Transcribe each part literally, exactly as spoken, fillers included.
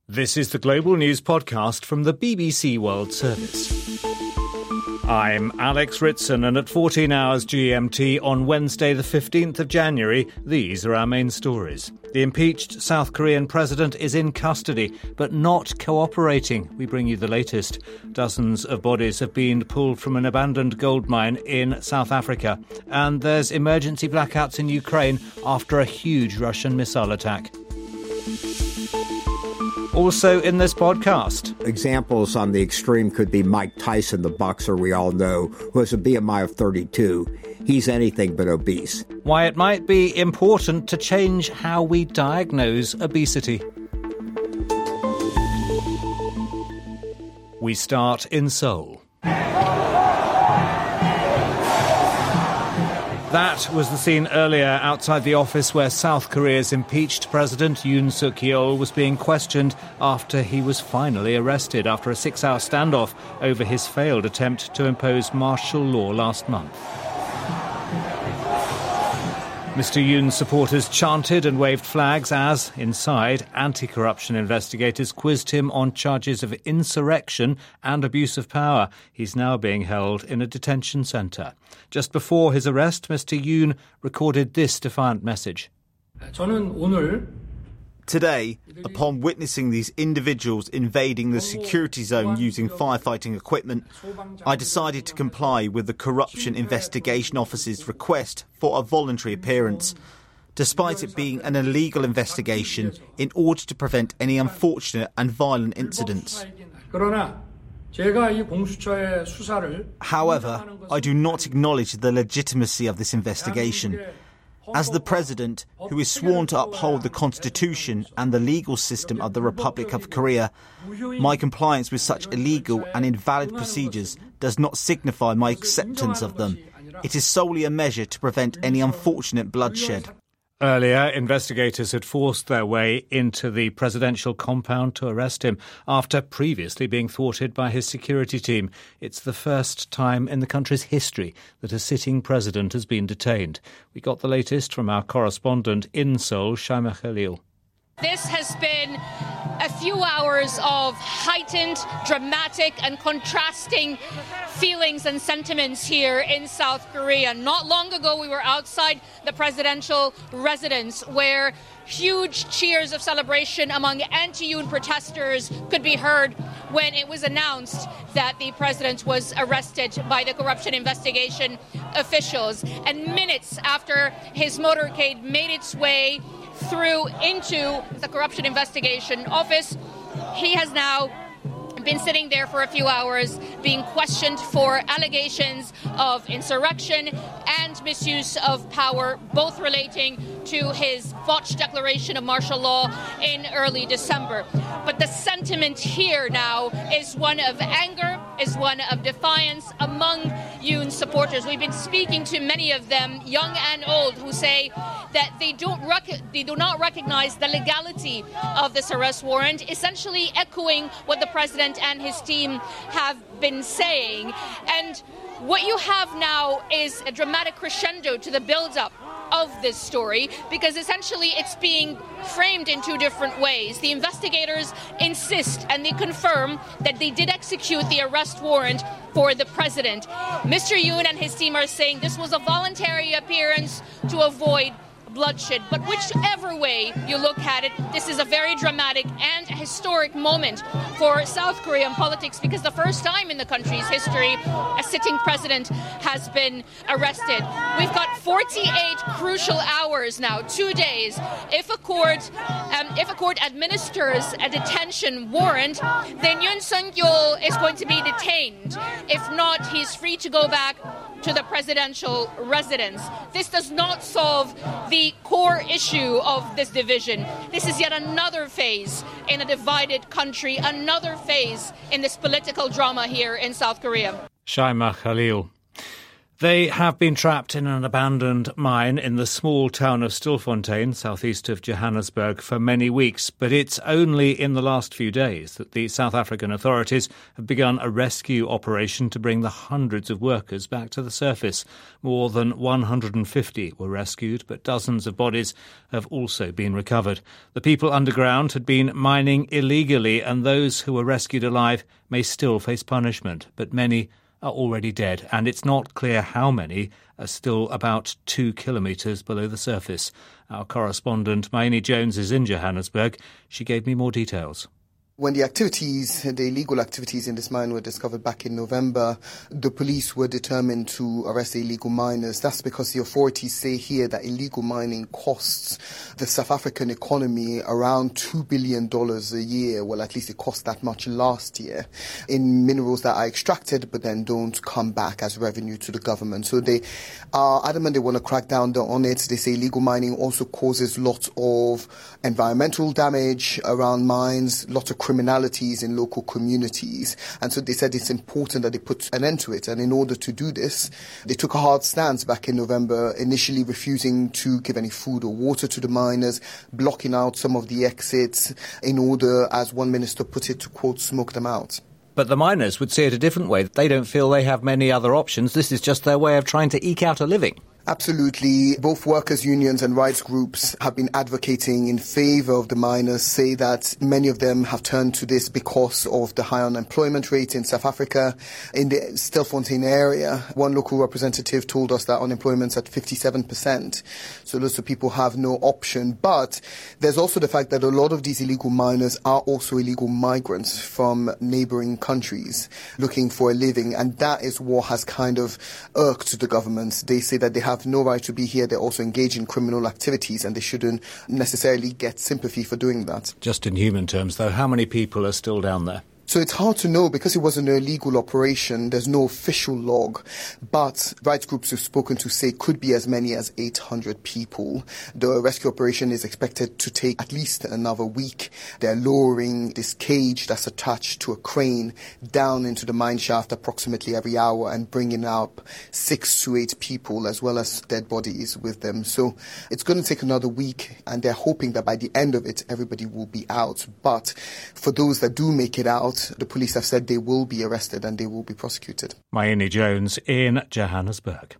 This is the Global News Podcast from the B B C World Service. I'm Alex Ritson, and at fourteen hours G M T on Wednesday the fifteenth of January, these are our main stories. The impeached South Korean president is in custody, but not cooperating. We bring you the latest. Dozens of bodies have been pulled from an abandoned gold mine in South Africa. And there's emergency blackouts in Ukraine after a huge Russian missile attack. Also in this podcast. Examples on the extreme could be Mike Tyson, the boxer we all know, who has a B M I of thirty-two. He's anything but obese. Why it might be important to change how we diagnose obesity. We start in Seoul. That was the scene earlier outside the office where South Korea's impeached President Yoon Suk-yeol was being questioned after he was finally arrested after a six-hour standoff over his failed attempt to impose martial law last month. Mister Yoon's supporters chanted and waved flags as, inside, anti-corruption investigators quizzed him on charges of insurrection and abuse of power. He's now being held in a detention centre. Just before his arrest, Mister Yoon recorded this defiant message. 저는 오늘 Today, upon witnessing these individuals invading the security zone using firefighting equipment, I decided to comply with the Corruption Investigation Office's request for a voluntary appearance, despite it being an illegal investigation, in order to prevent any unfortunate and violent incidents. However, I do not acknowledge the legitimacy of this investigation. As the President, who is sworn to uphold the Constitution and the legal system of the Republic of Korea, my compliance with such illegal and invalid procedures does not signify my acceptance of them. It is solely a measure to prevent any unfortunate bloodshed. Earlier, investigators had forced their way into the presidential compound to arrest him after previously being thwarted by his security team. It's the first time in the country's history that a sitting president has been detained. We got the latest from our correspondent in Seoul, Shaima Khalil. This has been a few hours of heightened, dramatic and contrasting feelings and sentiments here in South Korea. Not long ago, we were outside the presidential residence where huge cheers of celebration among anti-Yoon protesters could be heard when it was announced that the president was arrested by the corruption investigation officials. And minutes after his motorcade made its way through into the corruption investigation office, he has now been sitting there for a few hours being questioned for allegations of insurrection and misuse of power, both relating to his botched declaration of martial law in early December. But the sentiment here now is one of anger, is one of defiance among Yoon's supporters. We've been speaking to many of them, young and old, who say that they don't rec- they do not recognize the legality of this arrest warrant, essentially echoing what the president and his team have been saying. And what you have now is a dramatic crescendo to the build-up of this story, because essentially it's being framed in two different ways. The investigators insist and they confirm that they did execute the arrest warrant for the president. Mister Yoon and his team are saying this was a voluntary appearance to avoid bloodshed. But whichever way you look at it, this is a very dramatic and historic moment for South Korean politics, because the first time in the country's history a sitting president has been arrested. We've got forty-eight crucial hours now, two days. If a court, um, if a court administers a detention warrant, then Yoon Suk-yeol is going to be detained. If not, he's free to go back to the presidential residence. This does not solve the core issue of this division. This is yet another phase in a divided country, another phase in this political drama here in South Korea. Shaima Khalil. They have been trapped in an abandoned mine in the small town of Stilfontein, southeast of Johannesburg, for many weeks. But it's only in the last few days that the South African authorities have begun a rescue operation to bring the hundreds of workers back to the surface. More than one hundred fifty were rescued, but dozens of bodies have also been recovered. The people underground had been mining illegally, and those who were rescued alive may still face punishment, but many are already dead, and it's not clear how many are still about two kilometres below the surface. Our correspondent Maini Jones is in Johannesburg. She gave me more details. When the activities, the illegal activities in this mine were discovered back in November, the police were determined to arrest the illegal miners. That's because the authorities say here that illegal mining costs the South African economy around two billion dollars a year. Well, at least it cost that much last year in minerals that are extracted but then don't come back as revenue to the government. So they are adamant they want to crack down on it. They say illegal mining also causes lots of environmental damage around mines, lots of criminalities in local communities. And so they said it's important that they put an end to it. And in order to do this, they took a hard stance back in November, initially refusing to give any food or water to the miners, blocking out some of the exits in order, as one minister put it, to, quote, smoke them out. But the miners would see it a different way. They don't feel they have many other options. This is just their way of trying to eke out a living. Absolutely. Both workers' unions and rights groups have been advocating in favour of the miners, say that many of them have turned to this because of the high unemployment rate in South Africa. In the Stilfontein area, one local representative told us that unemployment's at fifty-seven percent. So lots of people have no option. But there's also the fact that a lot of these illegal miners are also illegal migrants from neighbouring countries looking for a living. And that is what has kind of irked the government. They say that they have no right to be here. They're also engaged in criminal activities and they shouldn't necessarily get sympathy for doing that. Just in human terms, though, how many people are still down there? So it's hard to know because it was an illegal operation. There's no official log, but rights groups we've spoken to say could be as many as eight hundred people. The rescue operation is expected to take at least another week. They're lowering this cage that's attached to a crane down into the mine shaft approximately every hour and bringing up six to eight people as well as dead bodies with them. So it's going to take another week and they're hoping that by the end of it, everybody will be out. But for those that do make it out, the police have said they will be arrested and they will be prosecuted. Maini Jones in Johannesburg.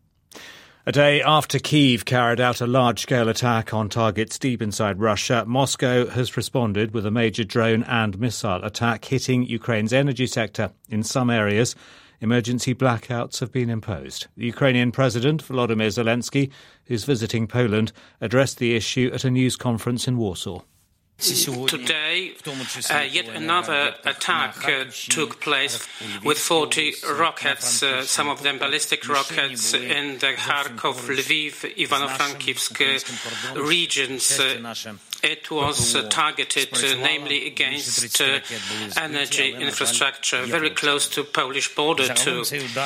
A day after Kyiv carried out a large-scale attack on targets deep inside Russia, Moscow has responded with a major drone and missile attack hitting Ukraine's energy sector. In some areas, emergency blackouts have been imposed. The Ukrainian President, Volodymyr Zelensky, who's visiting Poland, addressed the issue at a news conference in Warsaw. Today, uh, yet another attack uh, took place with forty rockets, uh, some of them ballistic rockets, in the Kharkov, Lviv, Ivano-Frankivsk uh, regions. Uh, it was uh, targeted uh, namely against uh, energy infrastructure very close to Polish border too.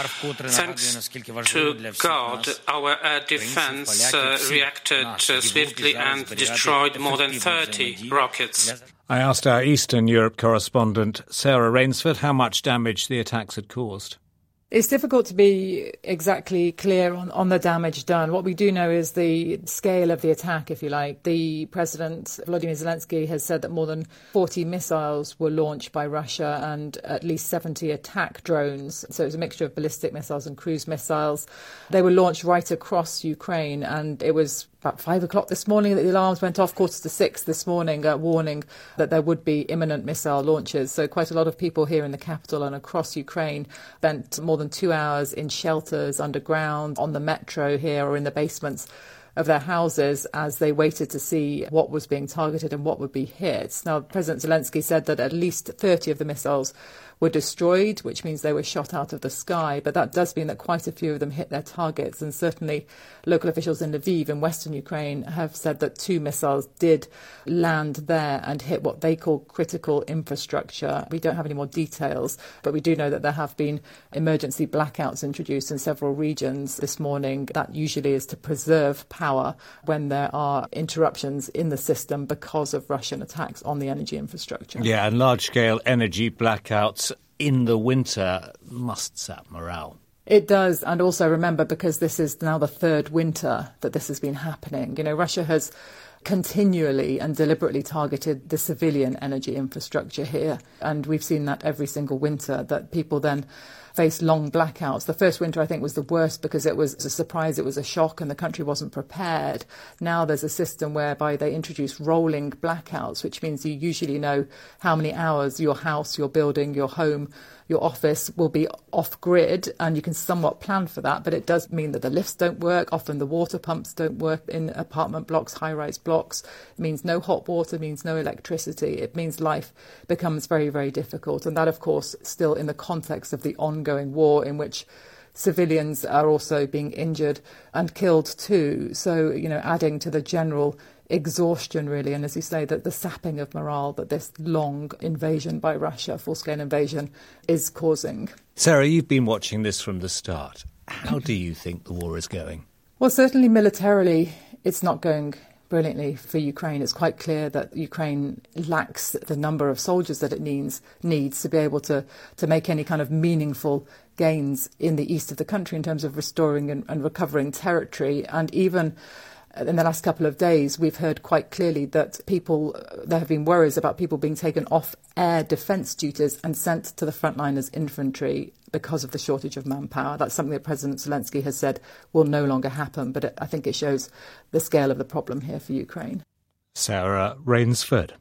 Thanks to God, our air defense uh, reacted uh, swiftly and destroyed more than thirty rockets. I asked our Eastern Europe correspondent Sarah Rainsford how much damage the attacks had caused. It's difficult to be exactly clear on, on the damage done. What we do know is the scale of the attack, if you like. The President, Volodymyr Zelensky, has said that more than forty missiles were launched by Russia and at least seventy attack drones. So it was a mixture of ballistic missiles and cruise missiles. They were launched right across Ukraine, and it was about five o'clock this morning that the alarms went off, quarter to six this morning, uh, warning that there would be imminent missile launches. So quite a lot of people here in the capital and across Ukraine spent more than two hours in shelters underground, on the metro here, or in the basements of their houses as they waited to see what was being targeted and what would be hit. Now, President Zelensky said that at least thirty of the missiles were destroyed, which means they were shot out of the sky. But that does mean that quite a few of them hit their targets. And certainly local officials in Lviv in western Ukraine have said that two missiles did land there and hit what they call critical infrastructure. We don't have any more details, but we do know that there have been emergency blackouts introduced in several regions this morning. That usually is to preserve power when there are interruptions in the system because of Russian attacks on the energy infrastructure. Yeah, and large-scale energy blackouts in the winter must sap morale. It does. And also remember, because this is now the third winter that this has been happening, you know, Russia has continually and deliberately targeted the civilian energy infrastructure here. And we've seen that every single winter, that people then face long blackouts. The first winter, I think, was the worst because it was a surprise, it was a shock, and the country wasn't prepared. Now there's a system whereby they introduce rolling blackouts, which means you usually know how many hours your house, your building, your home, your office will be off-grid, and you can somewhat plan for that. But it does mean that the lifts don't work. Often the water pumps don't work in apartment blocks, high-rise blocks. It means no hot water, means no electricity. It means life becomes very, very difficult. And that, of course, still in the context of the ongoing war in which civilians are also being injured and killed too. So, you know, adding to the general exhaustion, really, and as you say, that the sapping of morale that this long invasion by Russia, full-scale invasion, is causing. Sarah, you've been watching this from the start. How do you think the war is going? Well, certainly militarily, it's not going brilliantly for Ukraine. It's quite clear that Ukraine lacks the number of soldiers that it needs needs to be able to, to make any kind of meaningful gains in the east of the country in terms of restoring and, and recovering territory. And even in the last couple of days, we've heard quite clearly that people, there have been worries about people being taken off air defence duties and sent to the front line as infantry because of the shortage of manpower. That's something that President Zelensky has said will no longer happen, but it, I think it shows the scale of the problem here for Ukraine. Sarah Rainsford.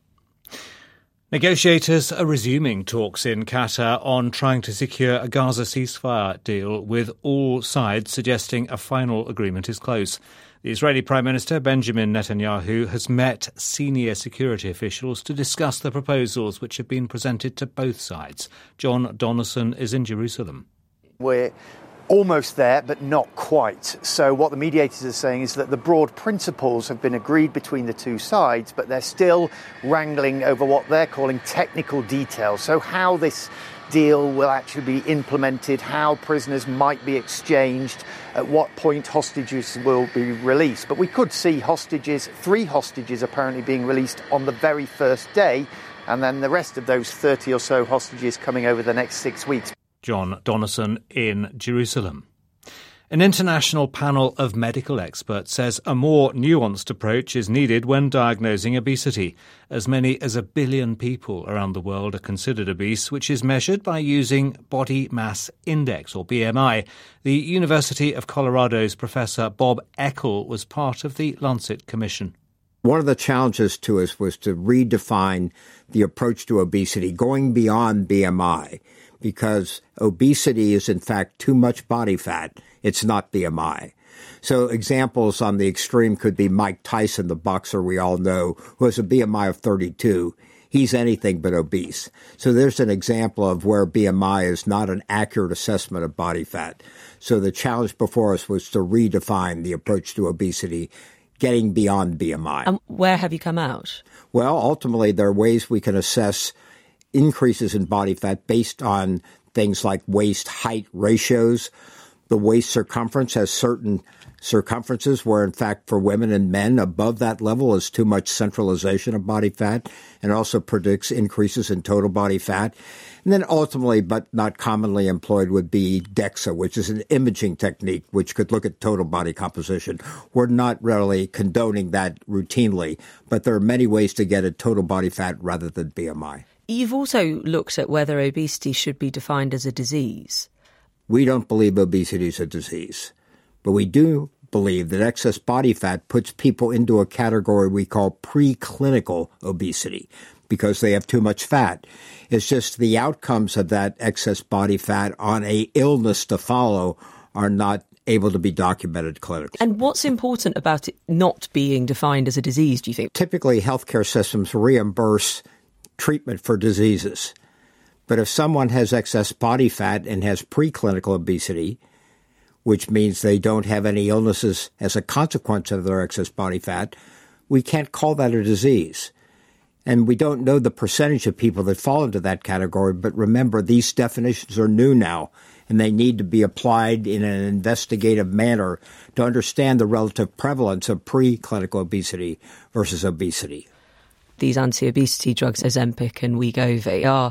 Negotiators are resuming talks in Qatar on trying to secure a Gaza ceasefire deal, with all sides suggesting a final agreement is close. The Israeli Prime Minister Benjamin Netanyahu has met senior security officials to discuss the proposals which have been presented to both sides. John Donaldson is in Jerusalem. We're almost there, but not quite. So what the mediators are saying is that the broad principles have been agreed between the two sides, but they're still wrangling over what they're calling technical details. So how this deal will actually be implemented, how prisoners might be exchanged, at what point hostages will be released. But we could see hostages, three hostages apparently being released on the very first day, and then the rest of those thirty or so hostages coming over the next six weeks. John Donaldson in Jerusalem. An international panel of medical experts says a more nuanced approach is needed when diagnosing obesity. As many as a billion people around the world are considered obese, which is measured by using body mass index, or B M I. The University of Colorado's Professor Bob Eckel was part of the Lancet Commission. One of the challenges to us was to redefine the approach to obesity, going beyond B M I, because obesity is in fact too much body fat. It's not B M I. So examples on the extreme could be Mike Tyson, the boxer we all know, who has a B M I of thirty-two. He's anything but obese. So there's an example of where B M I is not an accurate assessment of body fat. So the challenge before us was to redefine the approach to obesity, getting beyond B M I. And where have you come out? Well, ultimately, there are ways we can assess increases in body fat based on things like waist-height ratios. The waist circumference has certain circumferences where, in fact, for women and men, above that level is too much centralization of body fat, and also predicts increases in total body fat. And then ultimately, but not commonly employed, would be DEXA, which is an imaging technique which could look at total body composition. We're not really condoning that routinely, but there are many ways to get at total body fat rather than B M I. You've also looked at whether obesity should be defined as a disease. We don't believe obesity is a disease, but we do believe that excess body fat puts people into a category we call preclinical obesity because they have too much fat. It's just the outcomes of that excess body fat on a illness to follow are not able to be documented clinically. And what's important about it not being defined as a disease, do you think? Typically, healthcare systems reimburse treatment for diseases. But if someone has excess body fat and has preclinical obesity, which means they don't have any illnesses as a consequence of their excess body fat, we can't call that a disease. And we don't know the percentage of people that fall into that category, but remember, these definitions are new now, and they need to be applied in an investigative manner to understand the relative prevalence of preclinical obesity versus obesity. These anti-obesity drugs, Ozempic and Wegovy, are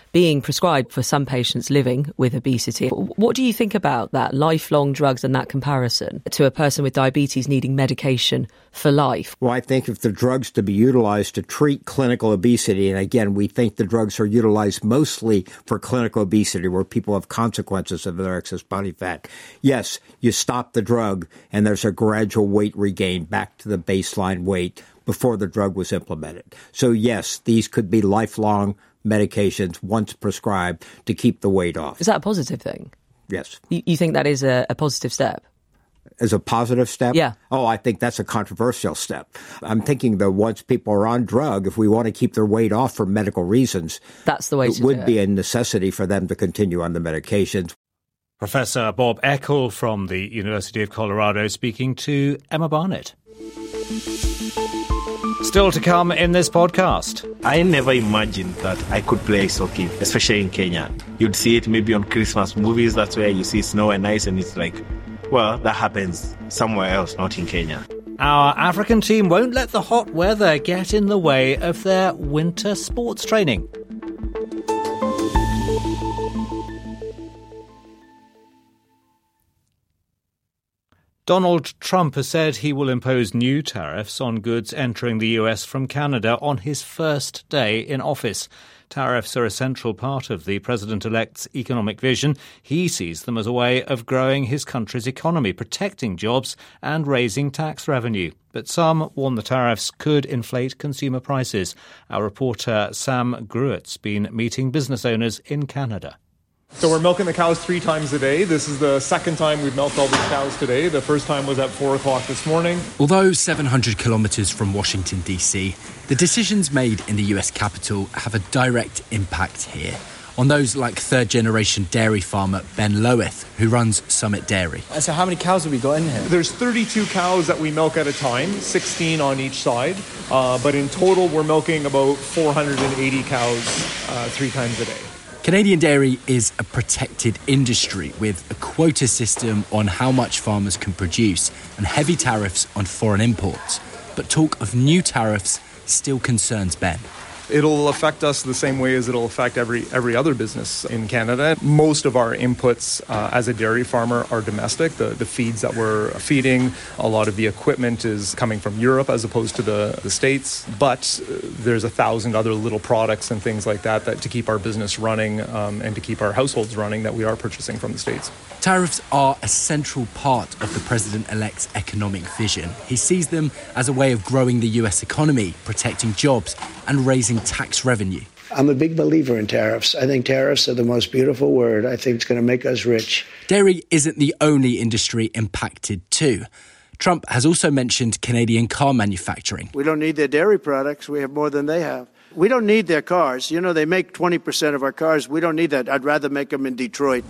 being prescribed for some patients living with obesity. What do you think about that, lifelong drugs and that comparison to a person with diabetes needing medication for life? Well, I think if the drugs to be utilized to treat clinical obesity, and again, we think the drugs are utilized mostly for clinical obesity where people have consequences of their excess body fat. Yes, you stop the drug and there's a gradual weight regain back to the baseline weight before the drug was implemented. So yes, these could be lifelong medications once prescribed to keep the weight off. Is that a positive thing? Yes. You, you think that is a, a positive step? As a positive step? Yeah. Oh, I think that's a controversial step. I'm thinking that once people are on drug, if we want to keep their weight off for medical reasons, that's the way it to would do it. be a necessity for them to continue on the medications. Professor Bob Eckel from the University of Colorado speaking to Emma Barnett. Still to come in this podcast. I never imagined that I could play ice hockey, especially in Kenya. You'd see it maybe on Christmas movies. That's where you see snow and ice, and it's like, well, that happens somewhere else, not in Kenya. Our African team won't let the hot weather get in the way of their winter sports training. Donald Trump has said he will impose new tariffs on goods entering the U S from Canada on his first day in office. Tariffs are a central part of the president-elect's economic vision. He sees them as a way of growing his country's economy, protecting jobs and raising tax revenue. But some warn the tariffs could inflate consumer prices. Our reporter Sam Gruett's been meeting business owners in Canada. So we're milking the cows three times a day. This is the second time we've milked all these cows today. The first time was at four o'clock this morning. Although seven hundred kilometres from Washington, D C, the decisions made in the U S capital have a direct impact here on those like third-generation dairy farmer Ben Loweth, who runs Summit Dairy. And so how many cows have we got in here? There's thirty-two cows that we milk at a time, sixteen on each side. Uh, but in total, we're milking about four hundred eighty cows uh, three times a day. Canadian dairy is a protected industry with a quota system on how much farmers can produce and heavy tariffs on foreign imports. But talk of new tariffs still concerns Ben. It'll affect us the same way as it'll affect every every other business in Canada. Most of our inputs uh, as a dairy farmer are domestic. The, the feeds that we're feeding, a lot of the equipment is coming from Europe as opposed to the, the States. But uh, there's a thousand other little products and things like that, that to keep our business running um, and to keep our households running that we are purchasing from the States. Tariffs are a central part of the president-elect's economic vision. He sees them as a way of growing the U S economy, protecting jobs and raising tax revenue. I'm a big believer in tariffs. I think tariffs are the most beautiful word. I think it's going to make us rich. Dairy isn't the only industry impacted too. Trump has also mentioned Canadian car manufacturing. We don't need their dairy products. We have more than they have. We don't need their cars. You know, they make twenty percent of our cars. We don't need that. I'd rather make them in Detroit.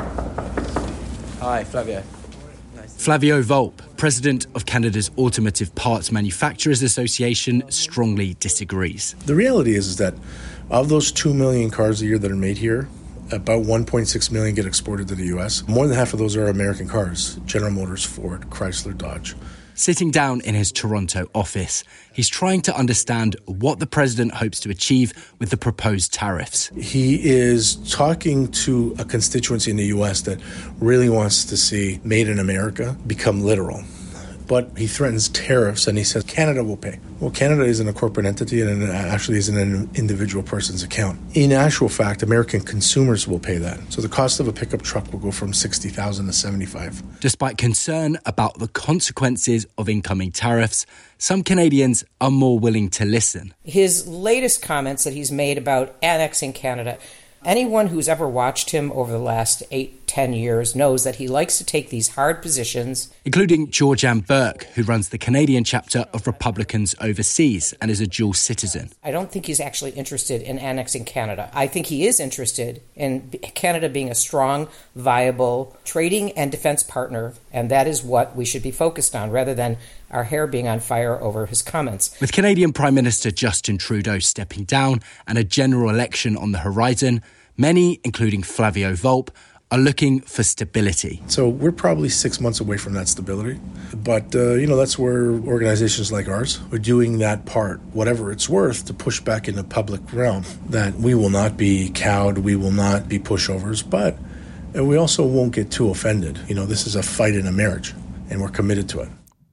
Hi, Flavio. Flavio Volpe, president of Canada's Automotive Parts Manufacturers Association, strongly disagrees. The reality is, is that of those two million cars a year that are made here, about one point six million get exported to the U S. More than half of those are American cars. General Motors, Ford, Chrysler, Dodge. Sitting down in his Toronto office, he's trying to understand what the president hopes to achieve with the proposed tariffs. He is talking to a constituency in the U S that really wants to see Made in America become literal. But he threatens tariffs and he says Canada will pay. Well, Canada isn't a corporate entity and it actually isn't an individual person's account. In actual fact, American consumers will pay that. So the cost of a pickup truck will go from sixty thousand dollars to seventy-five thousand dollars. Despite concern about the consequences of incoming tariffs, some Canadians are more willing to listen. His latest comments that he's made about annexing Canada, anyone who's ever watched him over the last eight, ten years knows that he likes to take these hard positions. Including George-Anne Burke, who runs the Canadian chapter of Republicans overseas and is a dual citizen. I don't think he's actually interested in annexing Canada. I think he is interested in Canada being a strong, viable trading and defense partner, and that is what we should be focused on, rather than our hair being on fire over his comments. With Canadian Prime Minister Justin Trudeau stepping down and a general election on the horizon, many, including Flavio Volpe, are looking for stability. So we're probably six months away from that stability. But, uh, you know, that's where organizations like ours are doing that part, whatever it's worth, to push back in the public realm, that we will not be cowed, we will not be pushovers, but and we also won't get too offended. You know, this is a fight in a marriage, and we're committed to it.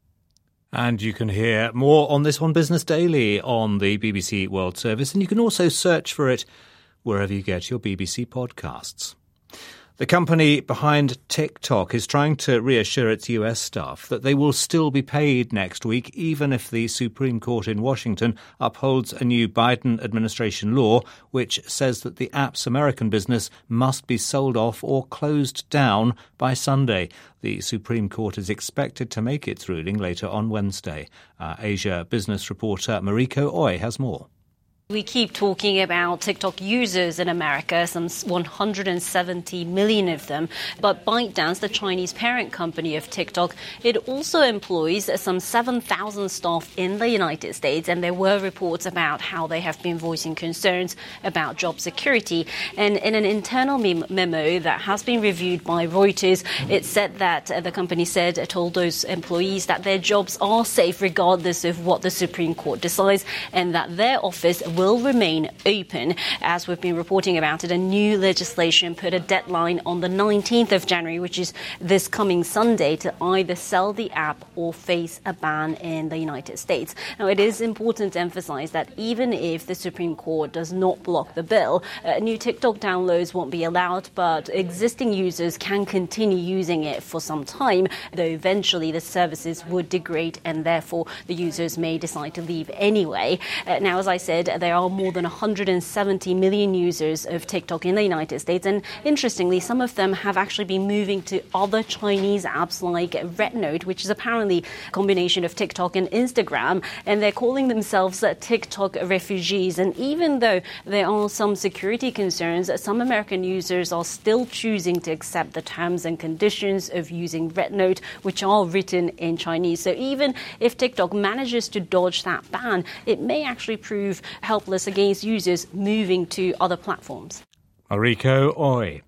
And you can hear more on this on Business Daily on the B B C World Service, and you can also search for it wherever you get your B B C podcasts. The company behind TikTok is trying to reassure its U S staff that they will still be paid next week, even if the Supreme Court in Washington upholds a new Biden administration law which says that the app's American business must be sold off or closed down by Sunday. The Supreme Court is expected to make its ruling later on Wednesday. Our Asia business reporter Mariko Oi has more. We keep talking about TikTok users in America, some one hundred seventy million of them. But ByteDance, the Chinese parent company of TikTok, it also employs some seven thousand staff in the United States. And there were reports about how they have been voicing concerns about job security. And in an internal mem- memo that has been reviewed by Reuters, it said that uh, the company said, told those employees that their jobs are safe regardless of what the Supreme Court decides, and that their office will remain open. As we've been reporting about it, a new legislation put a deadline on the nineteenth of January, which is this coming Sunday, to either sell the app or face a ban in the United States. Now, it is important to emphasize that even if the Supreme Court does not block the bill, uh, new TikTok downloads won't be allowed, but existing users can continue using it for some time, though eventually the services would degrade and therefore the users may decide to leave anyway. Uh, now, as I said, there are more than one hundred seventy million users of TikTok in the United States. And interestingly, some of them have actually been moving to other Chinese apps like RedNote, which is apparently a combination of TikTok and Instagram. And they're calling themselves uh, TikTok refugees. And even though there are some security concerns, some American users are still choosing to accept the terms and conditions of using RedNote, which are written in Chinese. So even if TikTok manages to dodge that ban, it may actually prove helpless against users moving to other platforms. Mariko Oi.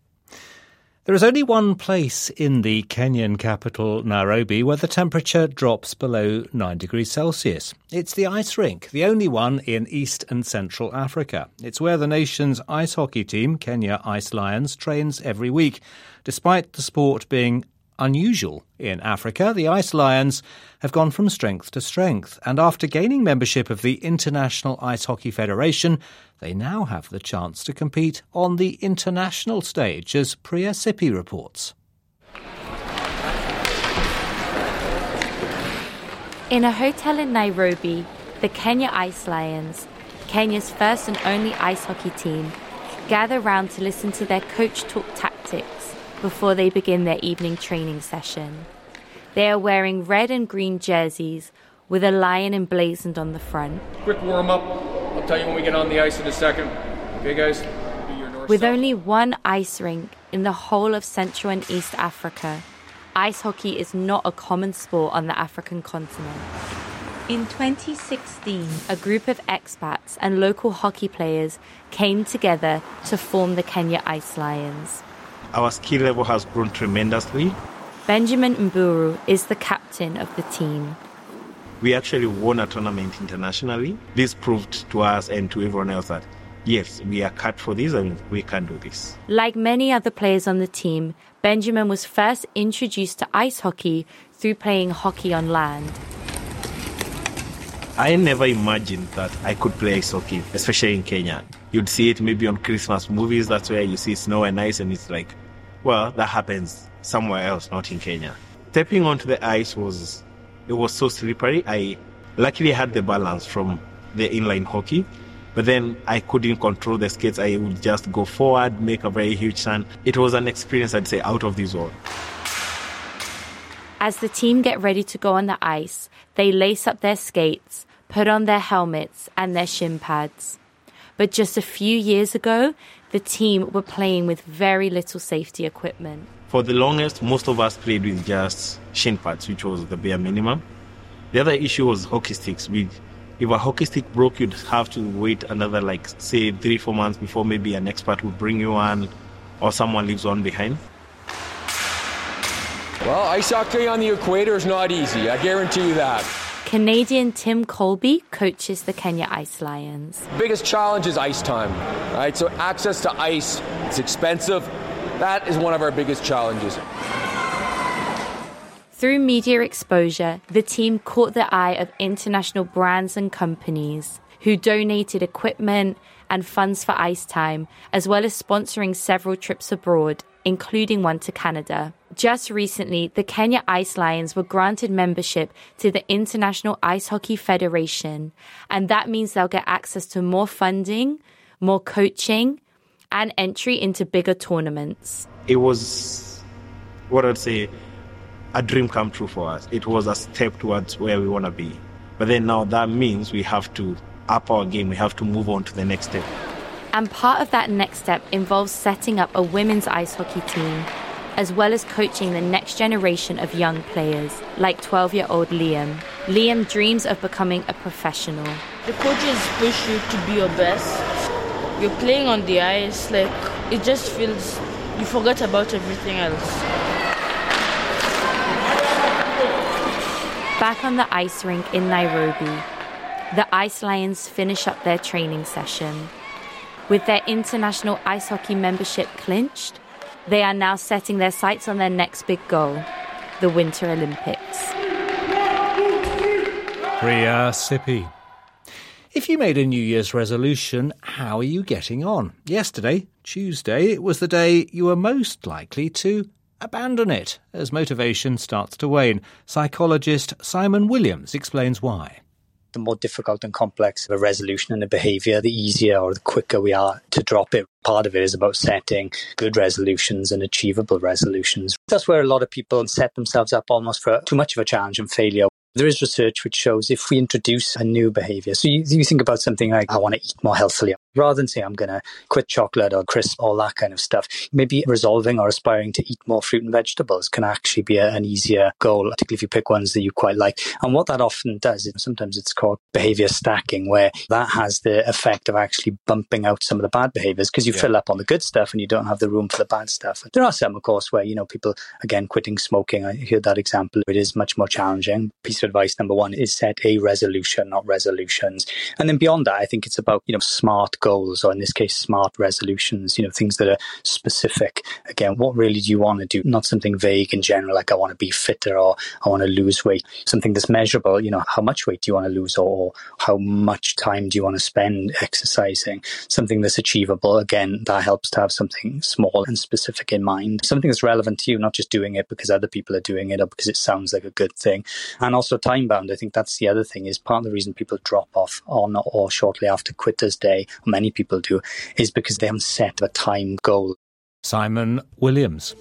There is only one place in the Kenyan capital, Nairobi, where the temperature drops below nine degrees Celsius. It's the ice rink, the only one in East and Central Africa. It's where the nation's ice hockey team, Kenya Ice Lions, trains every week. Despite the sport being unusual in Africa, the Ice Lions have gone from strength to strength, and after gaining membership of the International Ice Hockey Federation, they now have the chance to compete on the international stage, as Priya Sippy reports. In a hotel in Nairobi, the Kenya Ice Lions, Kenya's first and only ice hockey team, gather round to listen to their coach talk tactics before they begin their evening training session. They are wearing red and green jerseys with a lion emblazoned on the front. Quick warm-up. I'll tell you when we get on the ice in a second. Okay, guys? With only one ice rink in the whole of Central and East Africa, ice hockey is not a common sport on the African continent. In twenty sixteen, a group of expats and local hockey players came together to form the Kenya Ice Lions. Our skill level has grown tremendously. Benjamin Mburu is the captain of the team. We actually won a tournament internationally. This proved to us and to everyone else that, yes, we are cut for this and we can do this. Like many other players on the team, Benjamin was first introduced to ice hockey through playing hockey on land. I never imagined that I could play ice hockey, especially in Kenya. You'd see it maybe on Christmas movies. That's where you see snow and ice, and it's like, well, that happens somewhere else, not in Kenya. Stepping onto the ice was, it was so slippery. I luckily had the balance from the inline hockey, but then I couldn't control the skates. I would just go forward, make a very huge turn. It was an experience, I'd say, out of this world. As the team get ready to go on the ice, they lace up their skates, put on their helmets and their shin pads. But just a few years ago, the team were playing with very little safety equipment. For the longest, most of us played with just shin pads, which was the bare minimum. The other issue was hockey sticks. We, if a hockey stick broke, you'd have to wait another, like, say, three, four months before maybe an expert would bring you one or someone leaves one behind. Well, ice hockey on the equator is not easy, I guarantee you that. Canadian Tim Colby coaches the Kenya Ice Lions. Biggest challenge is ice time, right? So access to ice, it's expensive. That is one of our biggest challenges. Through media exposure, the team caught the eye of international brands and companies who donated equipment and funds for ice time, as well as sponsoring several trips abroad, including one to Canada. Just recently, the Kenya Ice Lions were granted membership to the International Ice Hockey Federation, and that means they'll get access to more funding, more coaching, and entry into bigger tournaments. It was, what I'd say, a dream come true for us. It was a step towards where we want to be. But then now that means we have to up our game. We have to move on to the next step. And part of that next step involves setting up a women's ice hockey team, as well as coaching the next generation of young players, like twelve-year-old Liam. Liam dreams of becoming a professional. The coaches push you to be your best. You're playing on the ice, like, it just feels, you forget about everything else. Back on the ice rink in Nairobi, the Ice Lions finish up their training session. With their international ice hockey membership clinched, they are now setting their sights on their next big goal, the Winter Olympics. Priya Sippy. If you made a New Year's resolution, how are you getting on? Yesterday, Tuesday, it was the day you were most likely to abandon it as motivation starts to wane. Psychologist Simon Williams explains why. The more difficult and complex a resolution and a behaviour, the easier or the quicker we are to drop it. Part of it is about setting good resolutions and achievable resolutions. That's where a lot of people set themselves up almost for too much of a challenge and failure. There is research which shows if we introduce a new behaviour, so you, you think about something like, I want to eat more healthily, rather than say I'm going to quit chocolate or crisp, all that kind of stuff, maybe resolving or aspiring to eat more fruit and vegetables can actually be a, an easier goal, particularly if you pick ones that you quite like. And what that often does is sometimes it's called behaviour stacking, where that has the effect of actually bumping out some of the bad behaviours because you yeah. fill up on the good stuff and you don't have the room for the bad stuff. There are some, of course, where, you know, people, again, quitting smoking, I hear that example, it is much more challenging. Piece of advice number one is set a resolution, not resolutions. And then beyond that, I think it's about, you know, smart goals, or in this case, smart resolutions, you know, things that are specific. Again, what really do you want to do? Not something vague and general, like I want to be fitter or I want to lose weight. Something that's measurable, you know, how much weight do you want to lose, or how much time do you want to spend exercising? Something that's achievable. Again, that helps to have something small and specific in mind. Something that's relevant to you, not just doing it because other people are doing it or because it sounds like a good thing. And also time bound. I think that's the other thing, is part of the reason people drop off on or shortly after Quitter's Day, many people do, is because they haven't set a time goal. Simon Williams.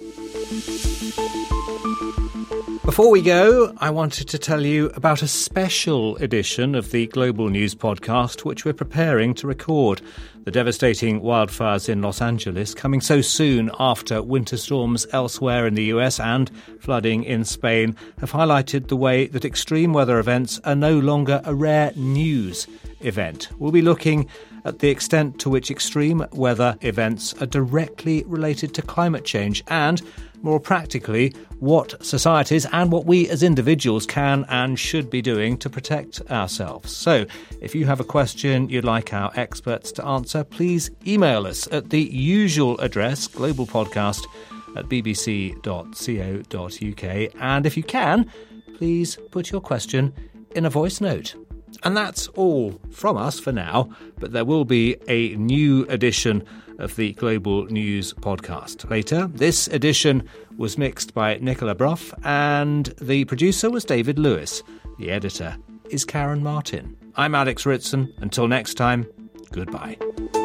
Before we go, I wanted to tell you about a special edition of the Global News podcast which we're preparing to record. The devastating wildfires in Los Angeles, coming so soon after winter storms elsewhere in the U S and flooding in Spain, have highlighted the way that extreme weather events are no longer a rare news event. We'll be looking at the extent to which extreme weather events are directly related to climate change and, more practically, what societies and what we as individuals can and should be doing to protect ourselves. So, if you have a question you'd like our experts to answer, please email us at the usual address, globalpodcast at b b c dot co dot u k. And if you can, please put your question in a voice note. And that's all from us for now, but there will be a new edition of the Global News podcast later. This edition was mixed by Nicola Brough and the producer was David Lewis. The editor is Karen Martin. I'm Alex Ritson. Until next time, goodbye.